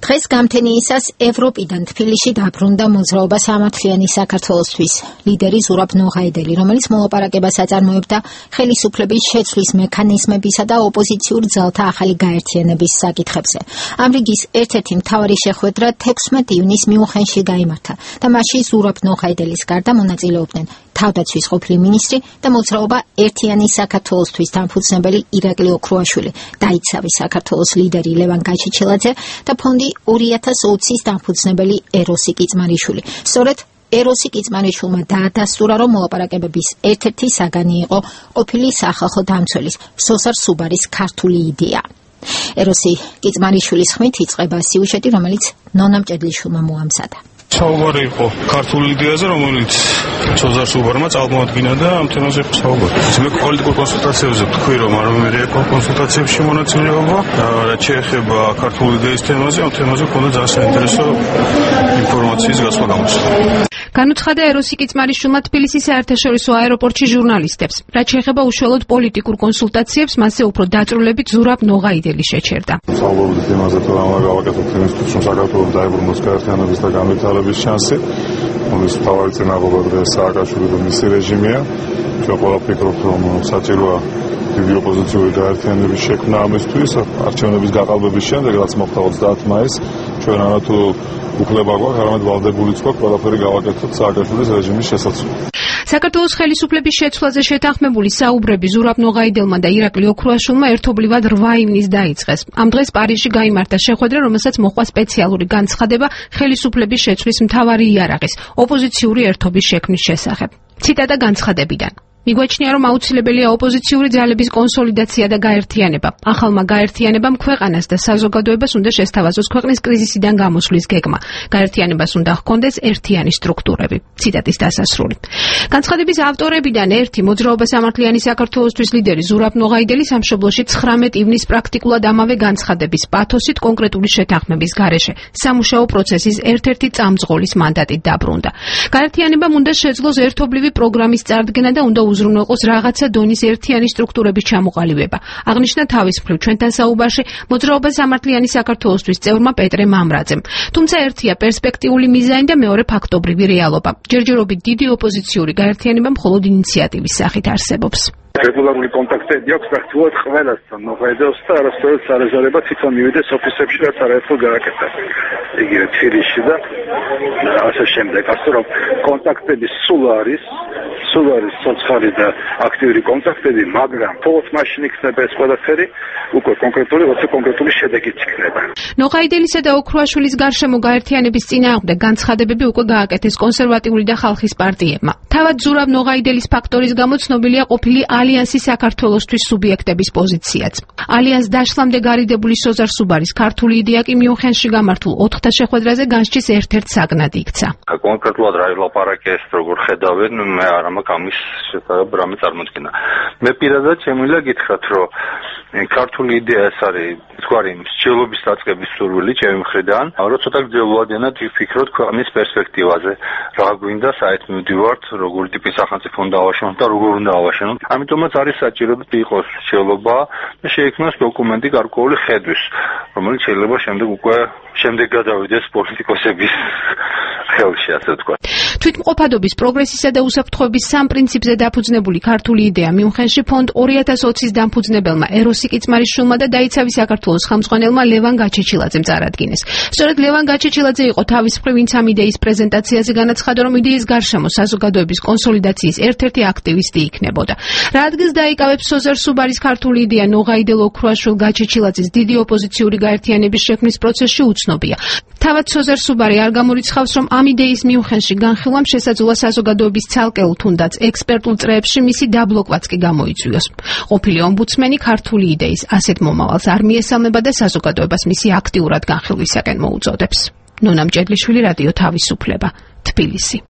დღეს გამთენიისას ევროპიდან თბილისში დაბრუნდა მოძრაობა სამართლიანი საქართველოსთვის ლიდერი ზურაბ ნოღაიდელი, რომელიც მოლაპარაკებას აწარმოებდა ხელისუფლების შეცვლის მექანიზმებისა და ოპოზიციურ ძალთა ახალი გაერთიანების საკითხებზე. ამ რიგის ერთ-ერთი მთავარი შეხვედრა 16 ივნისს მიუნხენში გაიმართა და მასში ზურაბ ნოღაიდელის გარდა მონაწილეობდნენ თავდაცვის ყოფილი მინისტრი და მოძრაობა ერთიანი საქართველოსთვის დამფუძნებელი ირაკლი ოქრუაშვილი, დაიცავი საქართველოს ლიდერი ლევან გაჩეჩილაძე და ფონდი 2020-ის დამფუძნებელი ეროსი კიწმარიშვილი. სწორედ ეროსი კიწმარიშვილმა დაადასტურა, რომ მოლაპარაკებების ერთ-ერთი საგანი იყო ყოფილი სახალხო დამცველის სოზარ სუბარის ქართული იდეა. ეროსი კიწმარიშვილის ხმით იწყება სიუჟეტი, რომელიც ნონა მჭედლიშვილმა მოამზადა. საუბარი იყო ქართული იდეაზე, რომელიც სოზარ სუბარმა წარდგინა და ამ თემაზე იყო საუბარი. მე პოლიტიკურ კონსულტაციებზე ვთქვი, რომ არ მომერია კონსულტაციებში მონაწილეობა, რაც შეეხება ქართული იდეის თემაზე, ამ თემაზე მქონდა ძალიან საინტერესო ინფორმაციის გასვლა გამოსვლა. განუცხადა ეროსი კიწმარიშვილმა თბილისის საერთაშორისო აეროპორტში ჟურნალისტებს. რაც შეეხება უშუალოდ პოლიტიკურ კონსულტაციებს, მასზე უფრო დაწვრილებით ზურაბ ნოღაიდელი შეჩერდა. საუბრობთ თემაზე, თუ რა გავაკეთოთ იმისთვის, რომ საქართველოს დაებრუნოს გაერთიანების და განვითარების შანსი. მის მთავარი წინაღობა დღეს სააკაშვილი და მისი რეჟიმია. ჩვენ ყველა ვფიქრობთ, რომ საჭიროა დიდი ოპოზიციური გაერთიანების შექმნა ამისთვის, არჩევნების გაყალბების შემდეგ, რაც მოხდა 30 მაისს, ჩვენ არა თუ უფლება გვაქვს, არამედ ვალდებულიც გვაქვს ყველაფერი გავაკეთოთ სააკაშვილის რეჟიმის შესაცვლელად. საქართველოს ხელისუფლების შეცვლაზე შეთანხმებული საუბრები ზურაბ ნოღაიდელმა და ირაკლი ოქრუაშვილმა ერთობლივად 8 ივნისს დაიწყეს. ამ დღეს პარიზში გაიმართა შეხვედრა, რომელსაც მოჰყვა სპეციალური განცხადება ხელისუფლების შეცვლის მთავარი იარაღის, ოპოზიციური ერთობის შექმნის შესახებ. ციტატა განცხადებიდან. მიგვაჩნია, რომ აუცილებელია ოპოზიციური ძალების კონსოლიდაცია და გაერთიანება. ახალმა გაერთიანებამ ქვეყანას და საზოგადოებას უნდა შესთავაზოს ქვეყნის კრიზისიდან გამოსვლის გეგმა. გაერთიანებას უნდა ჰქონდეს ერთიანი სტრუქტურები. ციტატის დასასრული. განცხადების ავტორებიდან ერთი მოძრაობა სამართლიანი საქართველოსთვის ლიდერი ზურაბ ნოღაიდელი სამშობლოში 19 ივნისს პრაქტიკულად ამავე განცხადების პათოსით კონკრეტული შეთანხმების გარეშე სამუშაო პროცესის ერთ-ერთი წამძღოლის მანდატით დაბრუნდა. გაერთიანებამ უნდა შეძლოს ერთობლივი პროგრამის წარდგენა და უნდა უზრუნველყოს რაღაცა დონის ერთიანი სტრუქტურების ჩამოყალიბება. აღნიშნა თავის მხრივ ჩვენთან საუბარში მოძრაობა სამართლიანი საქართველოსთვის წევრმა პეტრე მამრაძემ. თუმცა ერთია პერსპექტიული მიზანი და მეორე ფაქტობრივი რეალობა. ჯერჯერობით დიდი ოპოზიციური გაერთიანება მხოლოდ ინიციატივის სახით არსებობს. რეგულარული კონტაქტები აქვს პრაქტიკულად ყველასთან ნოღაიდელს და არასდროს სარეზერვება თვითონ მივიდეს ოფისებში, რაც არაერთხელ გააკეთა. იგივე თბილისში და ასე შემდეგ. ასე რომ კონტაქტები სულ არის სოციალური და აქტიური კონტაქტები, მაგრამ თორს მაშინ იქნება ეს ყველაფერი უკვე კონკრეტული შედეგით იქნება. ნოღაიდელისა და ოქრუაშვილის გარშემო გაერთიანების წინააღმდეგ განცხადებები უკვე გააკეთეს კონსერვატიული და ხალხის პარტიებმა. თავად ზურაბ ნოღაიდელის ფაქტორის გამო ცნობილია ყოფილი ალიანსის საქართველოსთვის სუბიექტების პოზიციაც. ალიანს დაშლამდე გარიდებული სოზარ სუბარის ქართული იდეა კი მიუნხენში გამართულ 4-თა შეხვედრაზე განსჯის ერთ-ერთ საგნად იქცა. კონკრეტულად რა ილაპარაკეს, როგორ ხედავენ, მე არ მაქვს ამის შესახებ რამე წარმოდგენა. მე პირადად შემიძლია გითხრათ, რომ ქართული იდეა ეს არის თქვარი მსჯელობის დაწყების სურვილი ჩემი მხრიდან, რომ ცოტა გრძელვადიანად ვიფიქროთ ქვეყნის პერსპექტივაზე, რა გვინდა, საით მივდივართ, როგორი ტიპის სახელმწიფო უნდა ავაშენოთ და როგორ უნდა ავაშენოთ. ამიტომაც არის საჭირო იყოს მსჯელობა და შეიქმნას დოკუმენტი გარკვეული ხედვის, რომელიც შეიძლება შემდეგ გადავიდეს პოლიტიკოსების ხელში, ასე ვთქვათ. თვითმყოფადობის, პროგრესისა და უსაფრთხოების სამ პრინციპზე დაფუძნებული ქართული იდეა მიუნხენში ფონდ 2020-ის დამფუძნებელმა ეროსი კიწმარიშვილმა და დაიცავი საქართველოს ხელმძღვანელმა ლევან გაჩეჩილაძემ წარადგინეს. სწორედ ლევან გაჩეჩილაძე იყო თავის მხრივ, ვინც ამ იდეის პრეზენტაციაზე განაცხადა, რომ იდეის გარშემო საზოგადოების კონსოლიდაციის ერთ-ერთი აქტივისტი იქნებოდა. რა ადგილს დაიკავებს სოზარ სუბარის ქართული იდეა ნოღაიდელ ოქრუაშვილ გაჩეჩილაძის დიდი ოპოზიციური გაერთიანების შექმნის პროცესში უცნობია. თავად სოზარ სუბარი არ გამორიცხავს, რომ ამ იდეის მიუნხენში განხილვამ შესაძლოა საზოგადოების ცალკეულ თუნდაც ექსპერტულ წრეებში მისი დაბლოკვაც კი გამოიწვიოს. ყოფილი ომბუდსმენი ქართული იდეის ასეთ მომავალს არ მიესალმება და საზოგადოებას მისი აქტიურად განხილვისაკენ მოუწოდებს. ნონა მჭედლიშვილი, რადიო თავისუფლება, თბილისი.